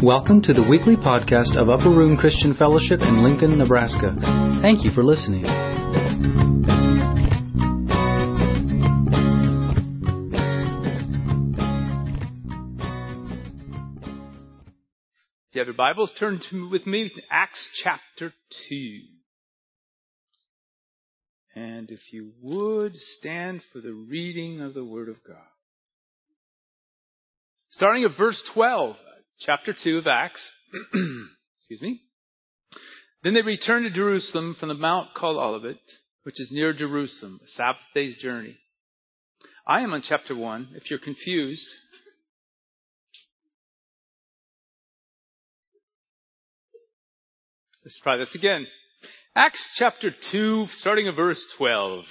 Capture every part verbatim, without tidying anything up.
Welcome to the weekly podcast of Upper Room Christian Fellowship in Lincoln, Nebraska. Thank you for listening. If you have your Bibles, turn to, with me to Acts chapter two. And if you would, stand for the reading of the Word of God. Starting at verse twelve, chapter two of Acts. Excuse me. Then they returned to Jerusalem from the mount called Olivet, which is near Jerusalem, a Sabbath day's journey. I am on chapter one, if you're confused. Let's try this again. Acts chapter two, starting at verse twelve.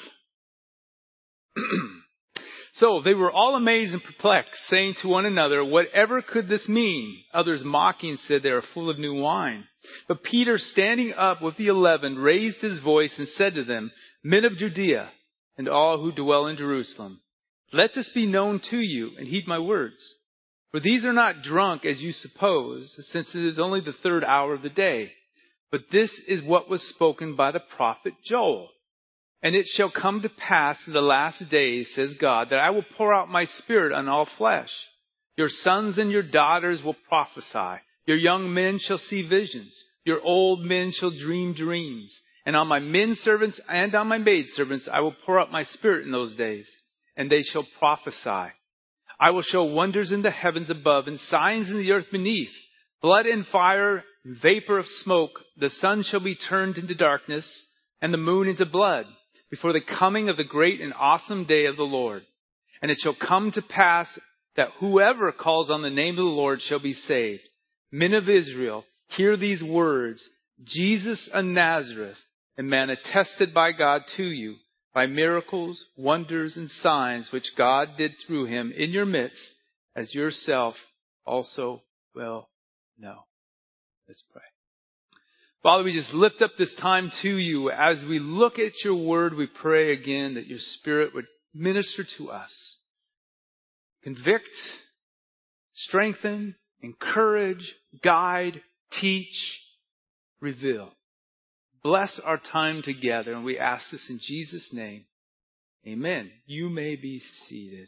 So they were all amazed and perplexed, saying to one another, "Whatever could this mean?" Others mocking said, "They are full of new wine." But Peter, standing up with the eleven, raised his voice and said to them, "Men of Judea, and all who dwell in Jerusalem, let this be known to you, and heed my words. For these are not drunk as you suppose, since it is only the third hour of the day. But this is what was spoken by the prophet Joel. And it shall come to pass in the last days, says God, that I will pour out my spirit on all flesh. Your sons and your daughters will prophesy. Your young men shall see visions. Your old men shall dream dreams. And on my men servants and on my maid servants I will pour out my spirit in those days, and they shall prophesy. I will show wonders in the heavens above and signs in the earth beneath, blood and fire, vapor of smoke. The sun shall be turned into darkness, and the moon into blood, before the coming of the great and awesome day of the Lord. And it shall come to pass that whoever calls on the name of the Lord shall be saved. Men of Israel, hear these words. Jesus of Nazareth, a man attested by God to you, by miracles, wonders, and signs which God did through him in your midst, as yourself also will know." Let's pray. Father, we just lift up this time to you. As we look at your word, we pray again that your Spirit would minister to us. Convict, strengthen, encourage, guide, teach, reveal. Bless our time together, and we ask this in Jesus' name. Amen. You may be seated.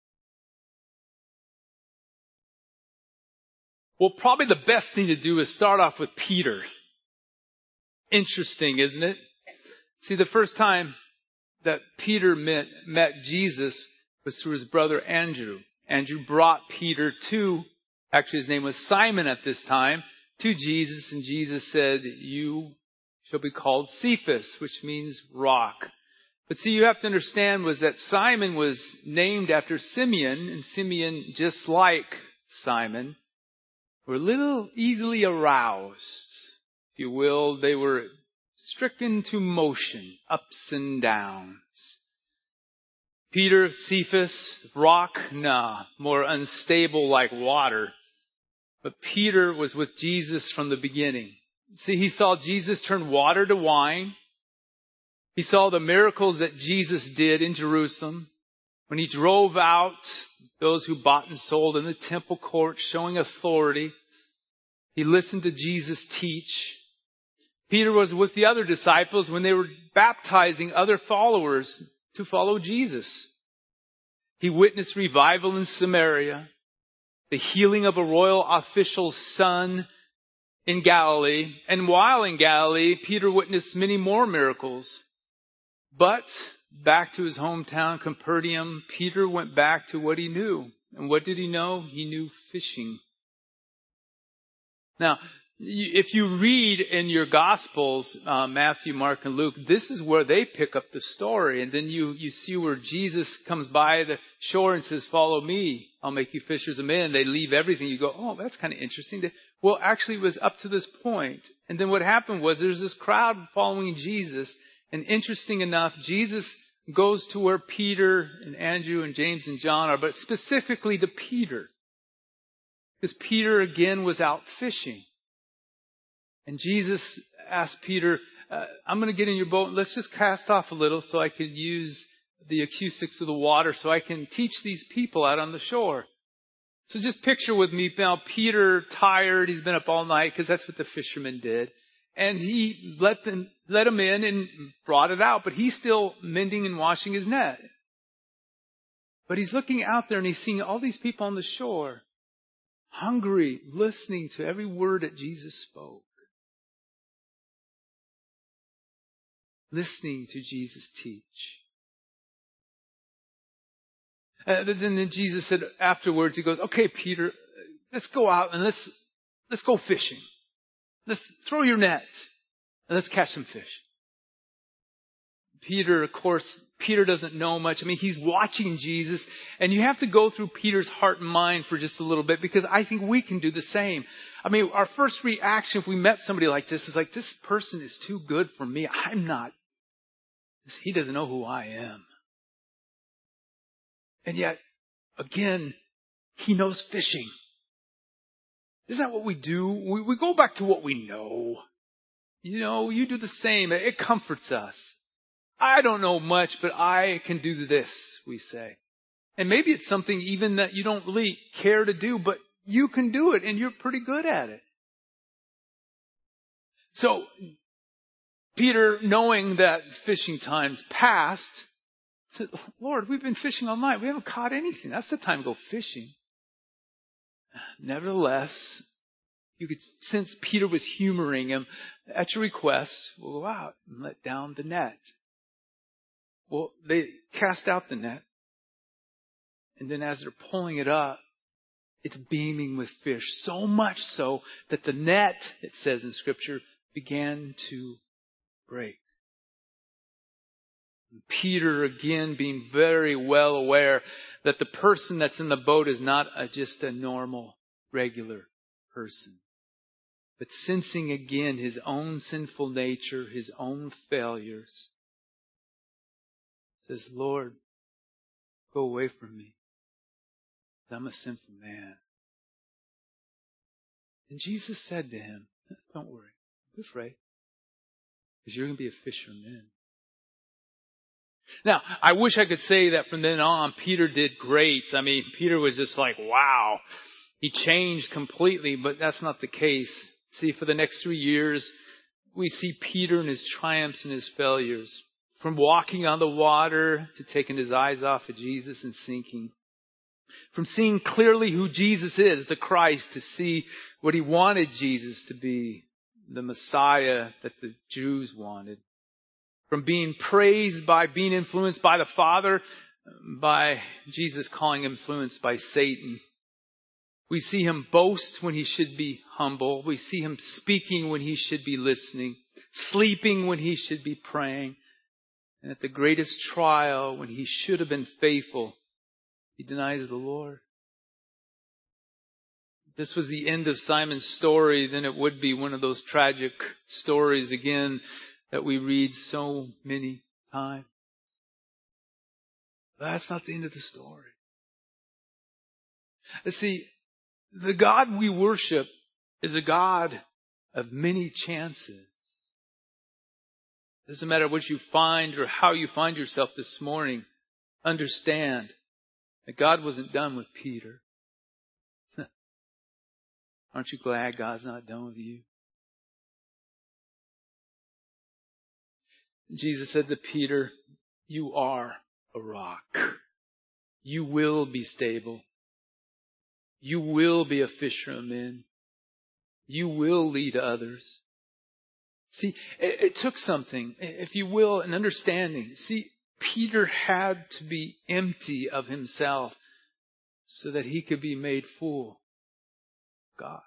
Well, probably the best thing to do is start off with Peter. Interesting, isn't it? See, the first time that Peter met, met Jesus was through his brother Andrew. Andrew brought Peter to, actually his name was Simon at this time, to Jesus. And Jesus said, "You shall be called Cephas," which means rock. But see, you have to understand was that Simon was named after Simeon. And Simeon, just like Simon, were a little easily aroused. If you will, they were stricken to motion, ups and downs. Peter, Cephas, rock, nah, more unstable like water. But Peter was with Jesus from the beginning. See, he saw Jesus turn water to wine. He saw the miracles that Jesus did in Jerusalem when he drove out those who bought and sold in the temple court, showing authority. He listened to Jesus teach. Peter was with the other disciples when they were baptizing other followers to follow Jesus. He witnessed revival in Samaria, the healing of a royal official's son in Galilee. And while in Galilee, Peter witnessed many more miracles. But back to his hometown, Capernaum, Peter went back to what he knew. And what did he know? He knew fishing. Now, if you read in your Gospels, uh, Matthew, Mark, and Luke, this is where they pick up the story. And then you, you see where Jesus comes by the shore and says, "Follow me, I'll make you fishers of men." They leave everything. You go, "Oh, that's kind of interesting." Well, actually, it was up to this point. And then what happened was there's this crowd following Jesus. And interesting enough, Jesus goes to where Peter and Andrew and James and John are, but specifically to Peter. Because Peter, again, was out fishing. And Jesus asked Peter, uh, "I'm going to get in your boat. Let's just cast off a little so I can use the acoustics of the water so I can teach these people out on the shore." So just picture with me now Peter, tired, he's been up all night because that's what the fishermen did. And he let them, let him in and brought it out, but he's still mending and washing his net. But he's looking out there and he's seeing all these people on the shore, hungry, listening to every word that Jesus spoke. Listening to Jesus teach. Uh, but then Jesus said afterwards, he goes, okay, Peter, let's go out and let's, let's go fishing. Let's throw your net and let's catch some fish. Peter, of course, Peter doesn't know much. I mean, he's watching Jesus, and you have to go through Peter's heart and mind for just a little bit, because I think we can do the same. I mean, our first reaction if we met somebody like this is like, this person is too good for me. I'm not. He doesn't know who I am. And yet, again, he knows fishing. Isn't that what we do? We, we go back to what we know. You know, you do the same. It comforts us. I don't know much, but I can do this, we say. And maybe it's something even that you don't really care to do, but you can do it and you're pretty good at it. So, Peter, knowing that fishing time's passed, said, Lord, we've been fishing all night. We haven't caught anything. That's the time to go fishing. Nevertheless, you could sense Peter was humoring him. At your request, we'll go out and let down the net. Well, they cast out the net. And then as they're pulling it up, it's beaming with fish. So much so that the net, it says in Scripture, began to break. Peter, again, being very well aware that the person that's in the boat is not a, just a normal, regular person. But sensing again his own sinful nature, his own failures, says, Lord, go away from me. I'm a sinful man. And Jesus said to him, don't worry, don't be afraid, because you're going to be a fisher of men. Now, I wish I could say that from then on, Peter did great. I mean, Peter was just like, wow, he changed completely, but that's not the case. See, for the next three years, we see Peter and his triumphs and his failures. From walking on the water to taking his eyes off of Jesus and sinking. From seeing clearly who Jesus is, the Christ, to see what he wanted Jesus to be, the Messiah that the Jews wanted. From being praised by being influenced by the Father, by Jesus calling him influenced by Satan. We see him boast when he should be humble. We see him speaking when he should be listening. Sleeping when he should be praying. And at the greatest trial, when he should have been faithful, he denies the Lord. If this was the end of Simon's story, then it would be one of those tragic stories again that we read so many times. But that's not the end of the story. You see, the God we worship is a God of many chances. Doesn't matter what you find or how you find yourself this morning. Understand that God wasn't done with Peter. Aren't you glad God's not done with you? Jesus said to Peter, you are a rock. You will be stable. You will be a fisher of men. You will lead others. See, it, it took something, if you will, an understanding. See, Peter had to be empty of himself so that he could be made full of God.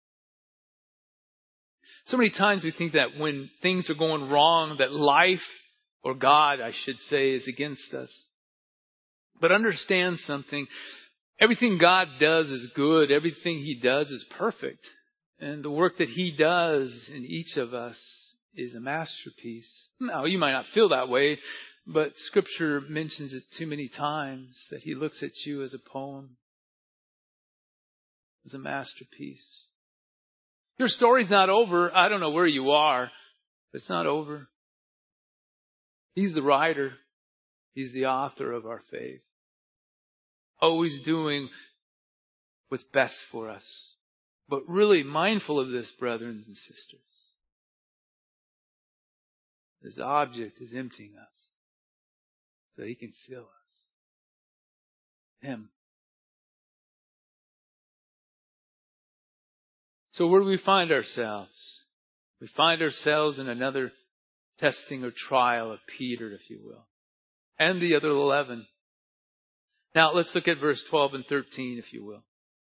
So many times we think that when things are going wrong, that life, or God, I should say, is against us. But understand something. Everything God does is good. Everything he does is perfect. And the work that he does in each of us is a masterpiece. Now, you might not feel that way, but Scripture mentions it too many times that he looks at you as a poem, as a masterpiece. Your story's not over. I don't know where you are, but it's not over. He's the writer. He's the author of our faith. Always doing what's best for us. But really mindful of this, brethren and sisters. This object is emptying us so He can fill us. Him. So where do we find ourselves? We find ourselves in another testing or trial of Peter, if you will, and the other eleven. Now let's look at verse twelve and thirteen, if you will.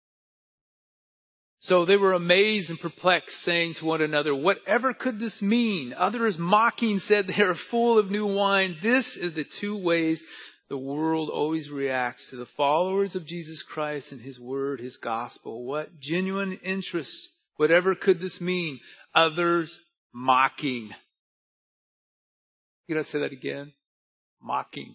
So they were amazed and perplexed, saying to one another, whatever could this mean? Others mocking said, they are full of new wine. This is the two ways the world always reacts to the followers of Jesus Christ and His word, His gospel. What genuine interest? Whatever could this mean? Others mocking. You gotta say that again? Mocking.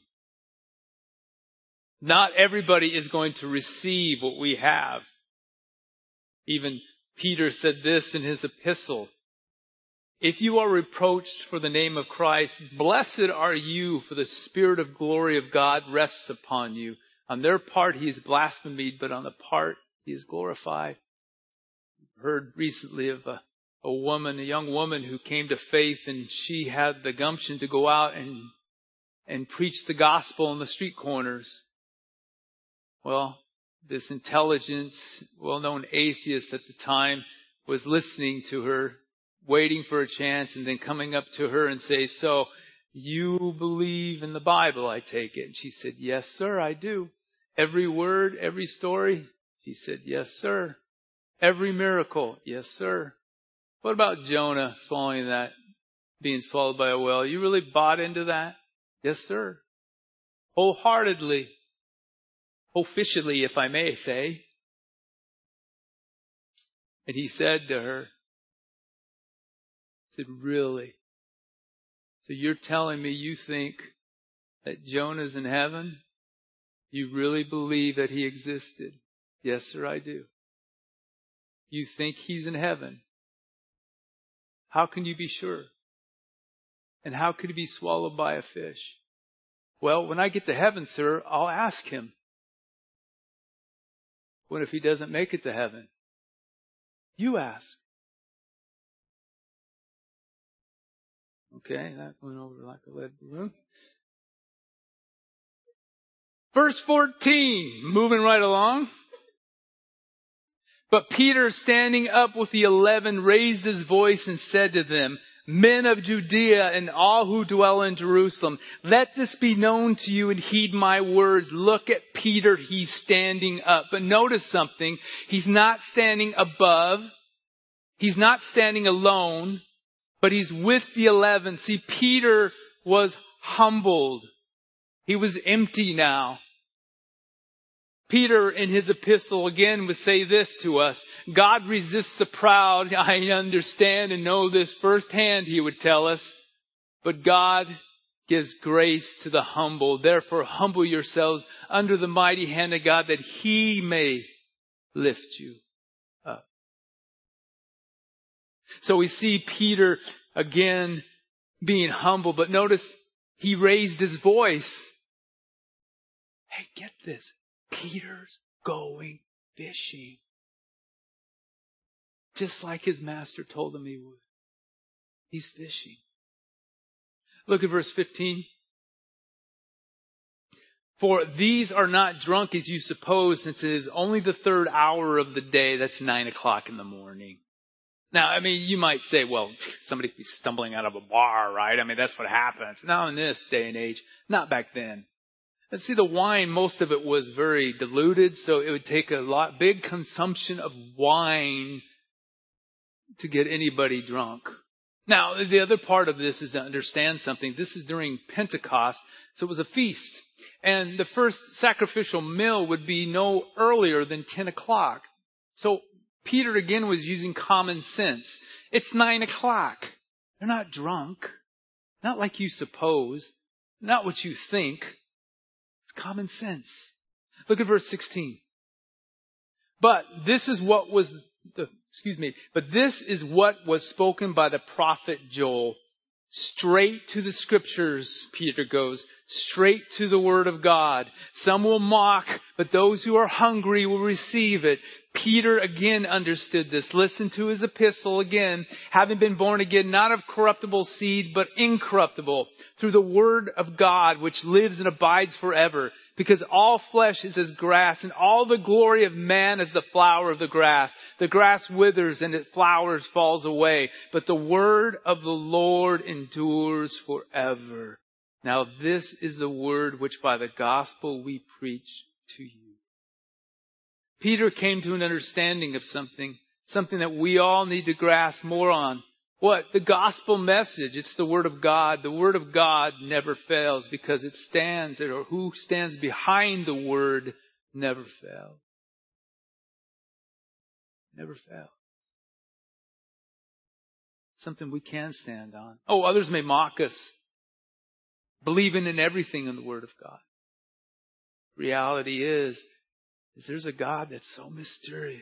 Not everybody is going to receive what we have. Even Peter said this in his epistle. If you are reproached for the name of Christ, blessed are you, for the Spirit of glory of God rests upon you. On their part He is blasphemed, but on the part He is glorified. I've heard recently of a, a woman, a young woman who came to faith, and she had the gumption to go out and, and preach the gospel on the street corners. Well, this intelligent, well-known atheist at the time was listening to her, waiting for a chance, and then coming up to her and say, so, you believe in the Bible, I take it? And she said, yes, sir, I do. Every word, every story? She said, yes, sir. Every miracle? Yes, sir. What about Jonah swallowing that, being swallowed by a whale? You really bought into that? Yes, sir. Wholeheartedly. Officially, if I may say. And he said to her, he said, really? So you're telling me you think that Jonah's in heaven? You really believe that he existed? Yes, sir, I do. You think he's in heaven? How can you be sure? And how could he be swallowed by a fish? Well, when I get to heaven, sir, I'll ask him. What if he doesn't make it to heaven? You ask. Okay, that went over like a lead balloon. Verse fourteen, moving right along. But Peter, standing up with the eleven, raised his voice and said to them, men of Judea and all who dwell in Jerusalem, let this be known to you and heed my words. Look at Peter, he's standing up. But notice something, he's not standing above, he's not standing alone, but he's with the eleven. See, Peter was humbled. He was empty now. Peter in his epistle again would say this to us. God resists the proud. I understand and know this firsthand, he would tell us. But God gives grace to the humble. Therefore, humble yourselves under the mighty hand of God that He may lift you up. So we see Peter again being humble. But notice he raised his voice. Hey, get this. Peter's going fishing. Just like his master told him he would. He's fishing. Look at verse fifteen. For these are not drunk as you suppose, since it is only the third hour of the day. That's nine o'clock in the morning. Now, I mean, you might say, well, somebody could be stumbling out of a bar, right? I mean, that's what happens. Now in this day and age, not back then. And see, the wine, most of it was very diluted, so it would take a lot, big consumption of wine to get anybody drunk. Now, the other part of this is to understand something. This is during Pentecost, so it was a feast. And the first sacrificial meal would be no earlier than ten o'clock. So Peter again was using common sense. It's nine o'clock. They're not drunk. Not like you suppose. Not what you think. Common sense. Look at verse sixteen. But this is what was the, excuse me, but this is what was spoken by the prophet Joel. Straight to the Scriptures, Peter goes. Straight to the Word of God. Some will mock, but those who are hungry will receive it. Peter again understood this. Listen to his epistle again. Having been born again, not of corruptible seed, but incorruptible, through the Word of God, which lives and abides forever. Because all flesh is as grass, and all the glory of man as the flower of the grass. The grass withers and its flowers falls away, but the word of the Lord endures forever. Now this is the word which by the gospel we preach to you. Peter came to an understanding of something, something that we all need to grasp more on. What? The gospel message. It's the Word of God. The Word of God never fails because it stands, or who stands behind the Word never fails. Never fails. Something we can stand on. Oh, others may mock us, believing in everything in the Word of God. Reality is, is there's a God that's so mysterious,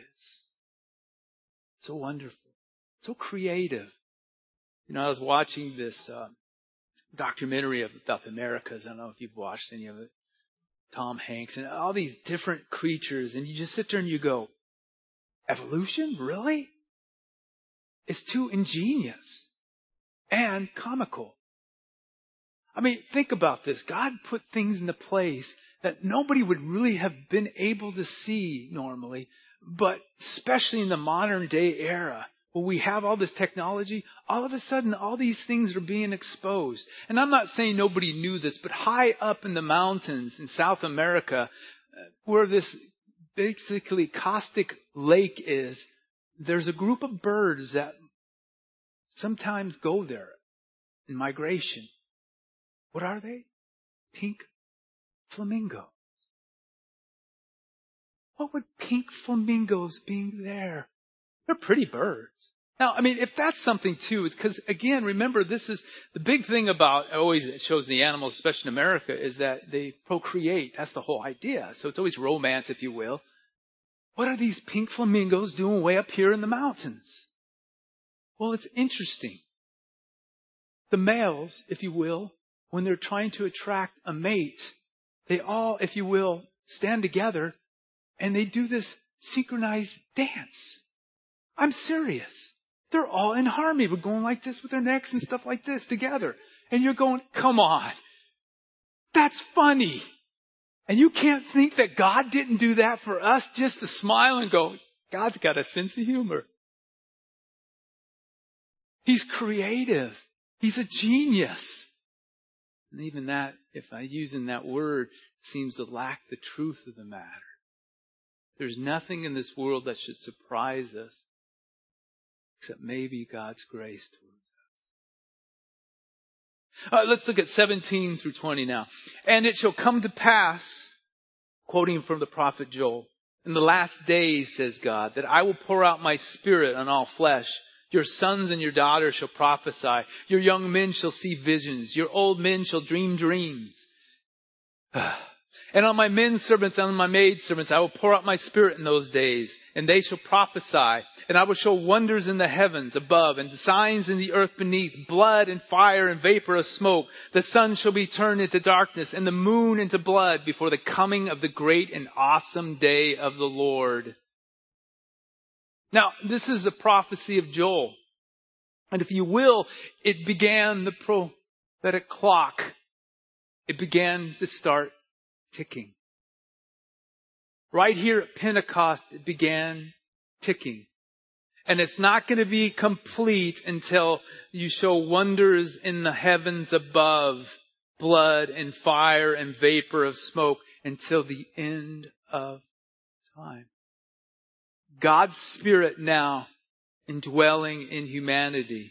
so wonderful, so creative. You know, I was watching this uh, documentary about the Americas. I don't know if you've watched any of it. Tom Hanks and all these different creatures. And you just sit there and you go, evolution? Really? It's too ingenious and comical. I mean, think about this. God put things into place that nobody would really have been able to see normally, but especially in the modern day era. When we have all this technology, all of a sudden all these things are being exposed. And I'm not saying nobody knew this, but high up in the mountains in South America, where this basically caustic lake is, there's a group of birds that sometimes go there in migration. What are they? Pink flamingos. What would pink flamingos be there? They're pretty birds. Now, I mean, if that's something too, it's because, again, remember, this is the big thing about, always it shows the animals, especially in America, is that they procreate. That's the whole idea. So it's always romance, if you will. What are these pink flamingos doing way up here in the mountains? Well, it's interesting. The males, if you will, when they're trying to attract a mate, they all, if you will, stand together and they do this synchronized dance. I'm serious. They're all in harmony. We're going like this with their necks and stuff like this together. And you're going, come on. That's funny. And you can't think that God didn't do that for us just to smile and go, God's got a sense of humor. He's creative. He's a genius. And even that, if I use in that word, seems to lack the truth of the matter. There's nothing in this world that should surprise us except maybe God's grace towards us. Uh, let's look at seventeen through twenty now. And it shall come to pass, quoting from the prophet Joel, in the last days, says God, that I will pour out my spirit on all flesh. Your sons and your daughters shall prophesy. Your young men shall see visions. Your old men shall dream dreams. And on my men servants and on my maid servants I will pour out my spirit in those days, and they shall prophesy. And I will show wonders in the heavens above, and signs in the earth beneath, blood and fire and vapor of smoke. The sun shall be turned into darkness, and the moon into blood, before the coming of the great and awesome day of the Lord. Now, this is a prophecy of Joel. And if you will, it began the prophetic clock. It began to start ticking. Right here at Pentecost, it began ticking. And it's not going to be complete until you show wonders in the heavens above, blood and fire and vapor of smoke, until the end of time. God's Spirit now indwelling in humanity.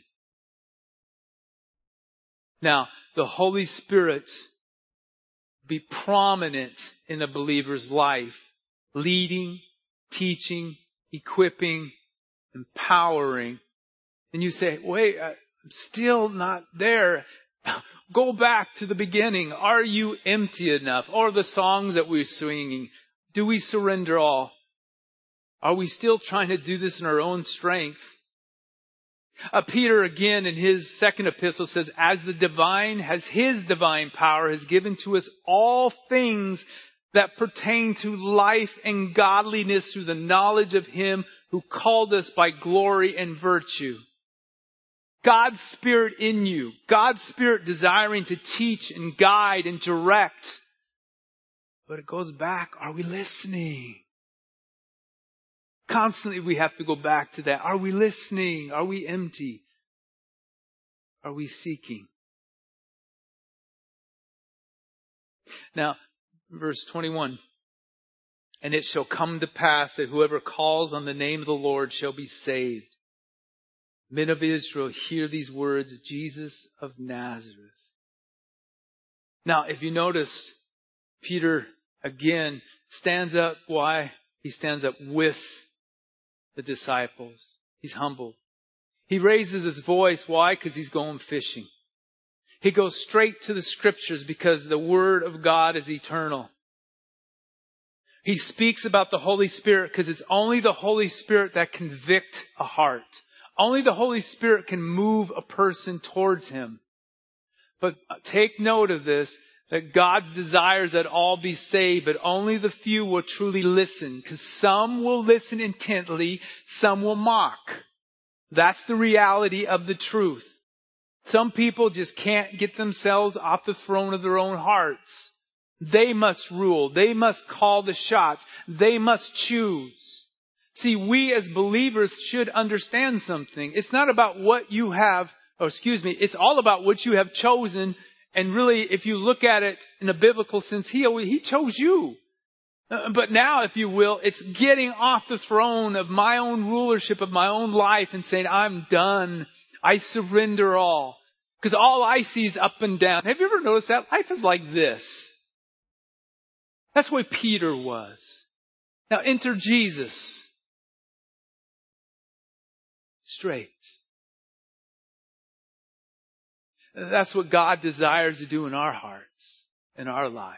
Now, the Holy Spirit be prominent in a believer's life, leading, teaching, equipping, empowering. And you say, wait, I'm still not there. Go back to the beginning. Are you empty enough? Or the songs that we're singing, do we surrender all? Are we still trying to do this in our own strength? Uh, Peter again in his second epistle says, as the divine has his divine power has given to us all things that pertain to life and godliness through the knowledge of him who called us by glory and virtue. God's Spirit in you. God's Spirit desiring to teach and guide and direct. But it goes back, are we listening? Constantly we have to go back to that. Are we listening? Are we empty? Are we seeking? Now, verse twenty-one. And it shall come to pass that whoever calls on the name of the Lord shall be saved. Men of Israel, hear these words, Jesus of Nazareth. Now, if you notice, Peter again stands up. Why? He stands up with the disciples. He's humble. He raises his voice. Why? Because he's going fishing. He goes straight to the scriptures because the Word of God is eternal. He speaks about the Holy Spirit because it's only the Holy Spirit that convict a heart. Only the Holy Spirit can move a person towards Him. But take note of this, that God's desires that all be saved, but only the few will truly listen. Because some will listen intently, some will mock. That's the reality of the truth. Some people just can't get themselves off the throne of their own hearts. They must rule. They must call the shots. They must choose. See, we as believers should understand something. It's not about what you have, or excuse me, it's all about what you have chosen. And really, if you look at it in a biblical sense, He, he chose you. Uh, but now, if you will, it's getting off the throne of my own rulership of my own life and saying, I'm done. I surrender all. Because all I see is up and down. Have you ever noticed that? Life is like this. That's where Peter was. Now enter Jesus. Straight. That's what God desires to do in our hearts, in our lives.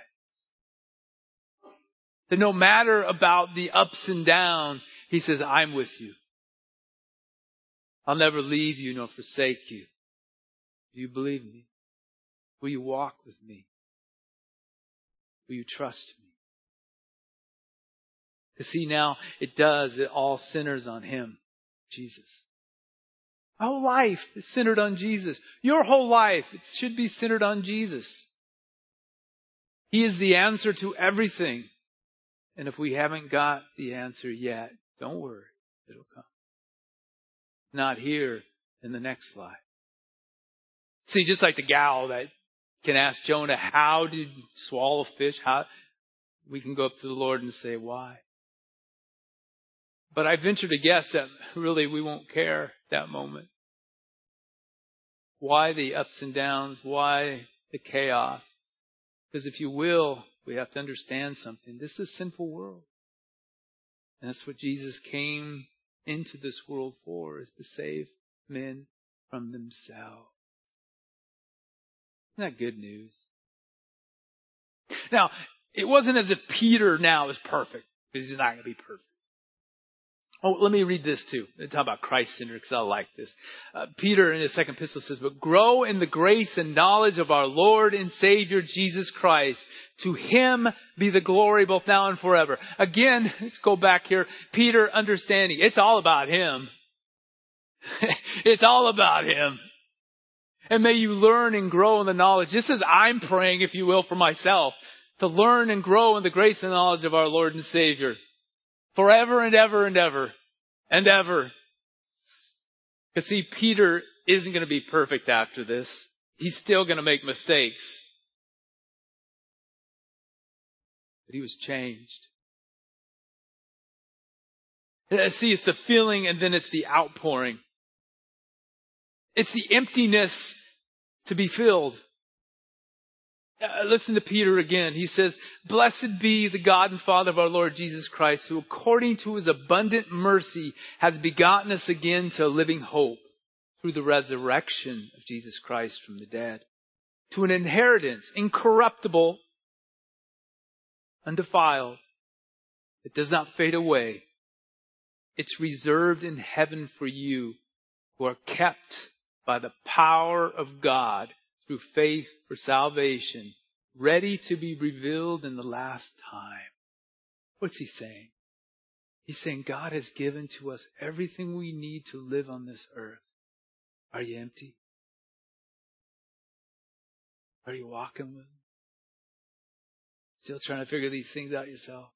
That no matter about the ups and downs, He says, I'm with you. I'll never leave you nor forsake you. Do you believe me? Will you walk with me? Will you trust me? To see now, it does. It all centers on Him, Jesus. Our whole life is centered on Jesus. Your whole life, it should be centered on Jesus. He is the answer to everything. And if we haven't got the answer yet, don't worry. It'll come. Not here, in the next life. See, just like the gal that can ask Jonah, how did you swallow fish? How we can go up to the Lord and say, why? But I venture to guess that really we won't care that moment. Why the ups and downs? Why the chaos? Because if you will, we have to understand something. This is a sinful world. And that's what Jesus came into this world for, is to save men from themselves. Isn't that good news? Now, it wasn't as if Peter now is perfect, because he's not going to be perfect. Oh, let me read this too. Talk about Christ-centered, because I like this. Uh, Peter in his second epistle says, but grow in the grace and knowledge of our Lord and Savior Jesus Christ. To Him be the glory both now and forever. Again, let's go back here. Peter understanding. It's all about Him. It's all about Him. And may you learn and grow in the knowledge. Just as I'm praying, if you will, for myself, to learn and grow in the grace and knowledge of our Lord and Savior. Forever and ever and ever and ever. Because see, Peter isn't going to be perfect after this. He's still going to make mistakes. But he was changed. See, it's the feeling and then it's the outpouring. It's the emptiness to be filled. Uh, listen to Peter again. He says, blessed be the God and Father of our Lord Jesus Christ, who according to His abundant mercy has begotten us again to a living hope through the resurrection of Jesus Christ from the dead, to an inheritance incorruptible, undefiled, that does not fade away. It's reserved in heaven for you, who are kept by the power of God through faith for salvation, ready to be revealed in the last time. What's he saying? He's saying God has given to us everything we need to live on this earth. Are you empty? Are you walking with him? Still trying to figure these things out yourself?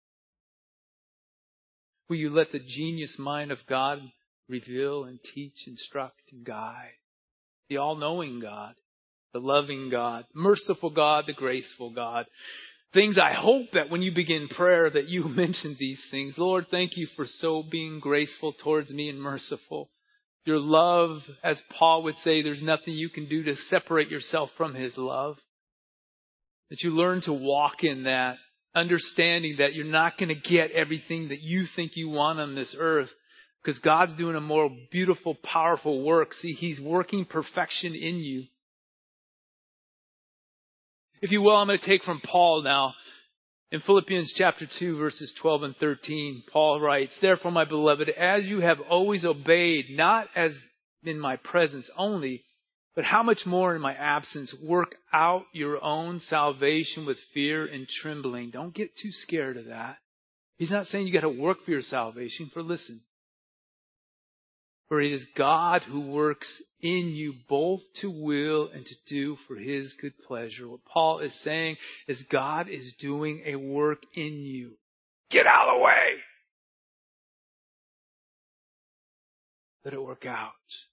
Will you let the genius mind of God reveal and teach, instruct, and guide? The all-knowing God, the loving God, merciful God, the graceful God. Things I hope that when you begin prayer that you mention these things. Lord, thank you for so being graceful towards me and merciful. Your love, as Paul would say, there's nothing you can do to separate yourself from his love. That you learn to walk in that, understanding that you're not going to get everything that you think you want on this earth. Because God's doing a more beautiful, powerful work. See, he's working perfection in you. If you will, I'm going to take from Paul now. In Philippians chapter two, verses twelve and thirteen, Paul writes, "Therefore, my beloved, as you have always obeyed, not as in my presence only, but how much more in my absence, work out your own salvation with fear and trembling." Don't get too scared of that. He's not saying you got to work for your salvation, for listen. For it is God who works in you both to will and to do for his good pleasure. What Paul is saying is God is doing a work in you. Get out of the way. Let it work out.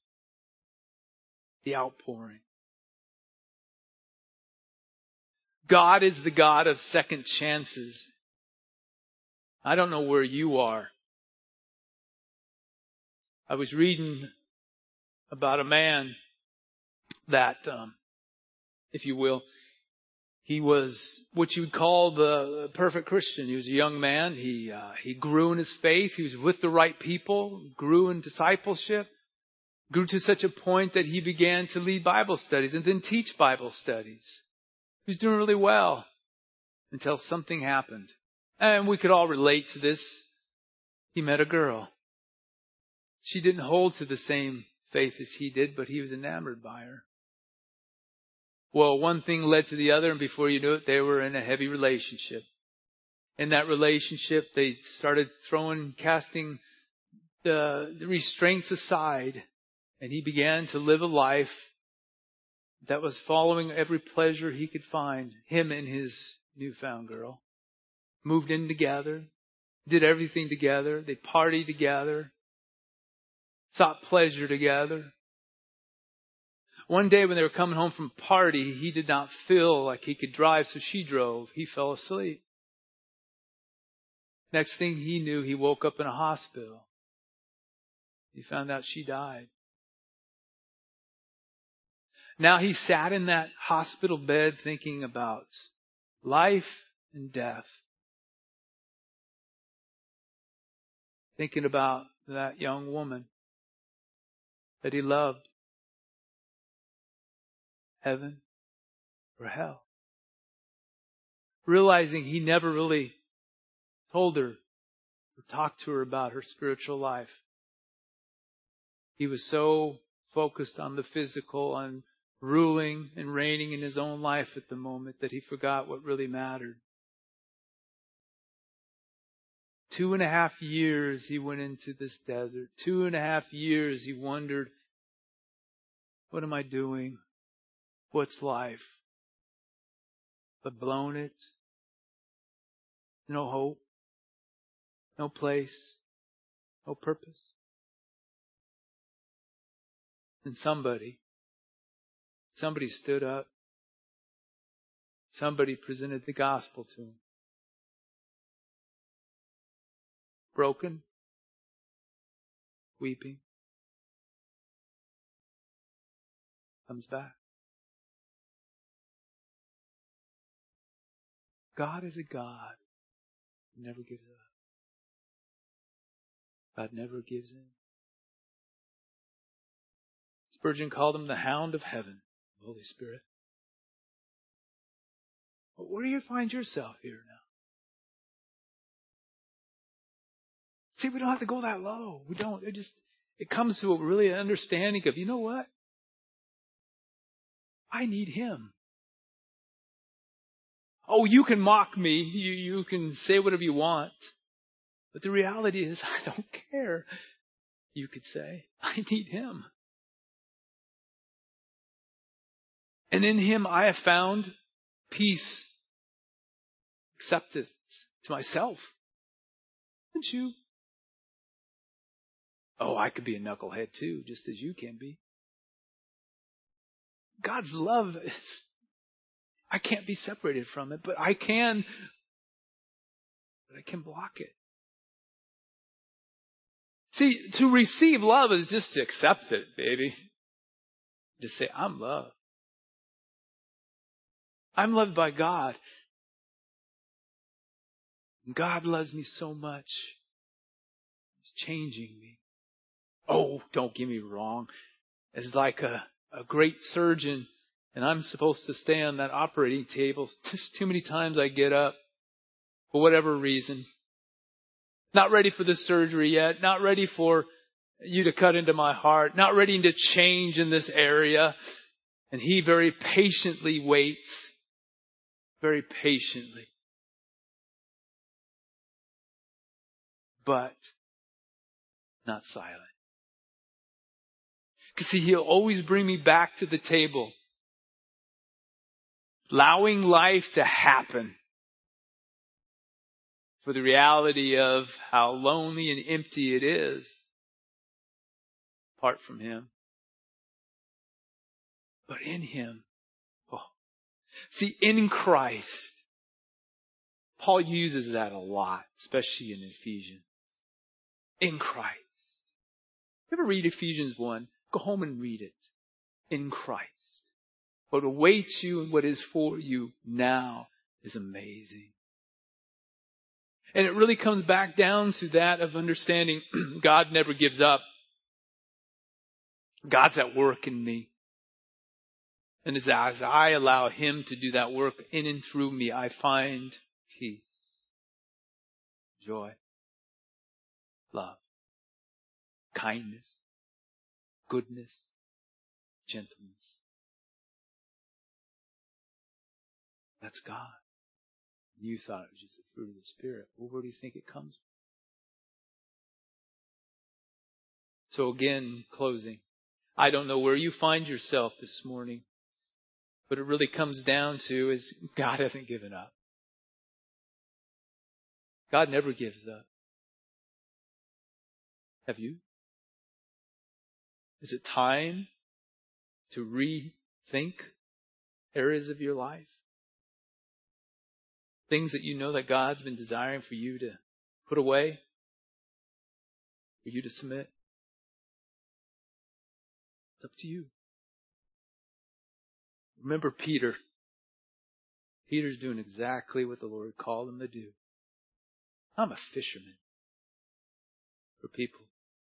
The outpouring. God is the God of second chances. I don't know where you are. I was reading about a man that, um, if you will, he was what you would call the perfect Christian. He was a young man. He uh, he grew in his faith. He was with the right people, grew in discipleship, grew to such a point that he began to lead Bible studies and then teach Bible studies. He was doing really well until something happened. And we could all relate to this. He met a girl. She didn't hold to the same faith as he did, but he was enamored by her. Well, one thing led to the other, and before you knew it, they were in a heavy relationship. In that relationship, they started throwing, casting the, the restraints aside, and he began to live a life that was following every pleasure he could find. Him and his newfound girl moved in together, did everything together. They partied together. Sought pleasure together. One day when they were coming home from party, he did not feel like he could drive, so she drove. He fell asleep. Next thing he knew, he woke up in a hospital. He found out she died. Now he sat in that hospital bed thinking about life and death. Thinking about that young woman that he loved. Heaven or hell. Realizing he never really told her or talked to her about her spiritual life. He was so focused on the physical, on ruling and reigning in his own life at the moment that he forgot what really mattered. Two and a half years he went into this desert. Two and a half years he wondered, what am I doing? What's life? But blown it. No hope. No place. No purpose. And somebody, somebody stood up. Somebody presented the gospel to him. Broken. Weeping. Comes back. God is a God who never gives up. God never gives in. Spurgeon called him the hound of heaven, the Holy Spirit. But where do you find yourself here now? See, we don't have to go that low. We don't. It just, It comes to a really understanding of, you know what? I need Him. Oh, you can mock me. You, you can say whatever you want. But the reality is, I don't care. You could say, I need Him. And in Him I have found peace, acceptance to myself. Haven't you? Oh, I could be a knucklehead too, just as you can be. God's love is, I can't be separated from it, but I can, but I can block it. See, to receive love is just to accept it, baby. Just say, I'm loved. I'm loved by God. God loves me so much. He's changing me. Oh, don't get me wrong. As like a, a great surgeon, and I'm supposed to stay on that operating table. Just too many times I get up, for whatever reason. Not ready for the surgery yet. Not ready for you to cut into my heart. Not ready to change in this area. And He very patiently waits. Very patiently. But not silent. Because see, He'll always bring me back to the table. Allowing life to happen. For the reality of how lonely and empty it is. Apart from Him. But in Him. Oh. See, in Christ. Paul uses that a lot. Especially in Ephesians. In Christ. You ever read Ephesians one? Go home and read it. In Christ. What awaits you and what is for you now is amazing. And it really comes back down to that of understanding God never gives up. God's at work in me. And as I allow Him to do that work in and through me, I find peace, joy, love, kindness, goodness, gentleness. That's God. You thought it was just the fruit of the Spirit. Well, where do you think it comes from? So again, closing. I don't know where you find yourself this morning. But it really comes down to is God hasn't given up. God never gives up. Have you? Is it time to rethink areas of your life? Things that you know that God's been desiring for you to put away? For you to submit? It's up to you. Remember Peter. Peter's doing exactly what the Lord called him to do. I'm a fisherman for people.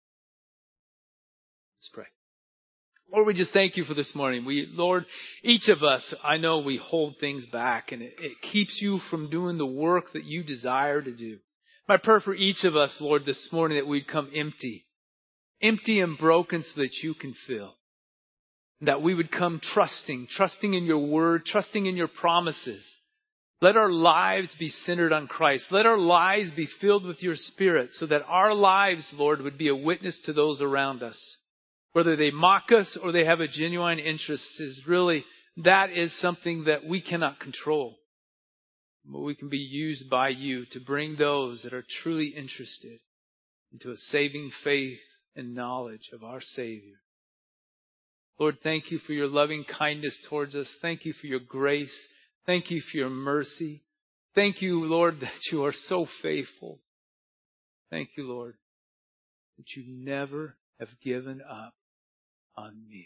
Let's pray. Lord, we just thank you for this morning. We, Lord, each of us, I know we hold things back and it, it keeps you from doing the work that you desire to do. My prayer for each of us, Lord, this morning that we'd come empty. Empty and broken so that you can fill. That we would come trusting, trusting in your word, trusting in your promises. Let our lives be centered on Christ. Let our lives be filled with your Spirit so that our lives, Lord, would be a witness to those around us. Whether they mock us or they have a genuine interest is really, that is something that we cannot control. But we can be used by you to bring those that are truly interested into a saving faith and knowledge of our Savior. Lord, thank you for your loving kindness towards us. Thank you for your grace. Thank you for your mercy. Thank you, Lord, that you are so faithful. Thank you, Lord, that you never have given up on me.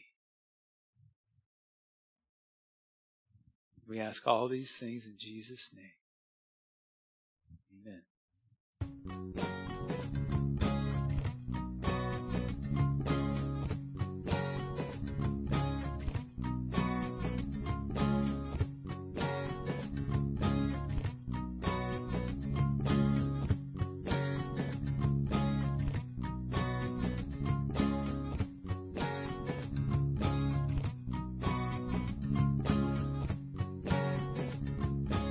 We ask all these things in Jesus' name. Amen.